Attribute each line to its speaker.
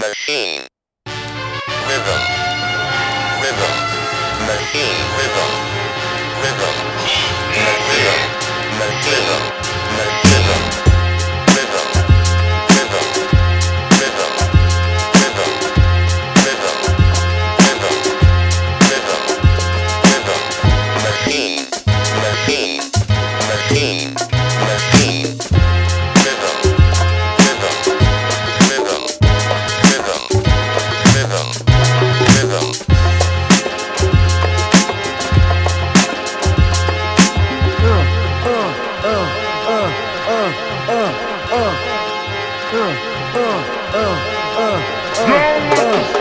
Speaker 1: machine, rhythm, rhythm, machine, rhythm, rhythm, rhythm, machine, rhythm, rhythm, rhythm, rhythm, rhythm, rhythm, rhythm, rhythm, rhythm, machine, machine, machine, machine, rhythm, rhythm, rhythm, rhythm, rhythm, rhythm.
Speaker 2: Uh, uh, uh, uh, uh, uh, uh, uh.